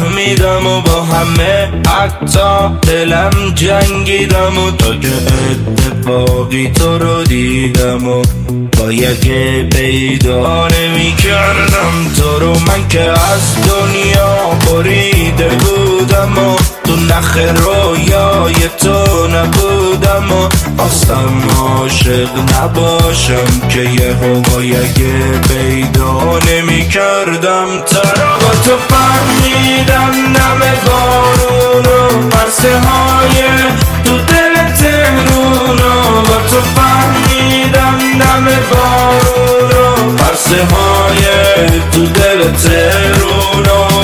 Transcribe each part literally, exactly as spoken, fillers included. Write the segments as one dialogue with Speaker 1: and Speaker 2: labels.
Speaker 1: فهمیدم و با همه حتی دلم جنگیدم و تا که اتفاقی تو رو دیدم و با یکی پیدا نمی کردم تو رو. من که از دنیا بریده بودم و تو نخ رویای تو نبودم و خواستم عاشق نباشم که یه با یکی پیدا نمی کردم تو رو. با تو فهمیدم نم بارون و پرسه های تو دل تهرون و با تو فهمیدم نم بارون و پرسه های تو دل تهرون و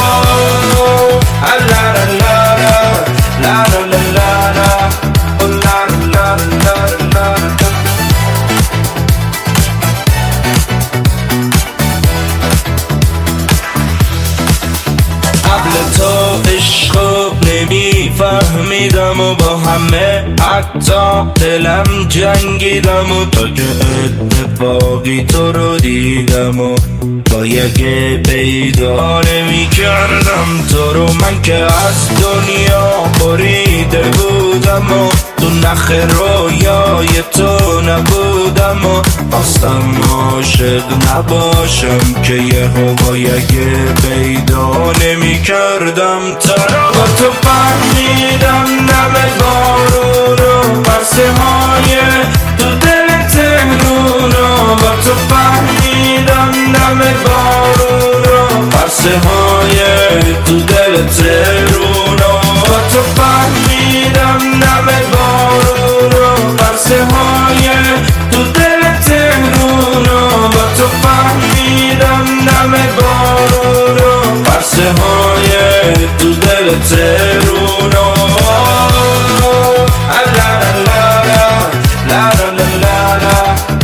Speaker 1: تو عشقو نمیفهمیدم و با همه حتی دلم جنگیدم و تا که اتفاقی تو رو دیدم و با یکی پیدا نمی کردم تو رو. من که از دنیا بریده بودم و تو نخ رویای تو نبودم و خواستم عاشق نباشم که یه با یکی پیدا نمی کردم تو رو. با تو فهمیدم نم بارون و پرسه های تو دل تهرون و با تو فهمیدم نم بارون و پرسه های تو دل تهرون و با تو فهمیدم نم بارون و پرسه های تو دل تهرون و با تو فهمیدم نم بارون و پرسه های تو دل تهرون و لا لا لا لا لا لا لا